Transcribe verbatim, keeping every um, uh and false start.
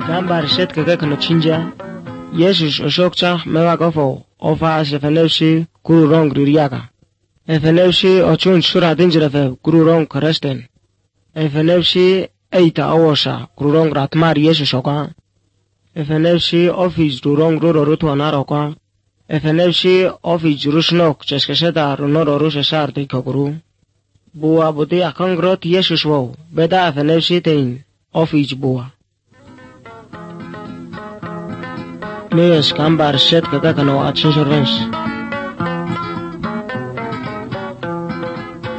Gambar shet kaka kana chinja. Yesus oshokcha mewa gofo. Ofa sefeneusi kuru rong ririaka. Efeneusi ochun shura dinjrefe kuru rong karesten. Efeneusi eita awosha kuru rong ratmar Yesus oka. Efeneusi office rurong ruro rutu anaroka. Efeneusi office rusnok cheskeseta runoro rusesar dikokuru. Bua buti akangrot Yesus wo. Beda efeneusi tein office bua. Meyes gambar set kaka kana achin sorvens.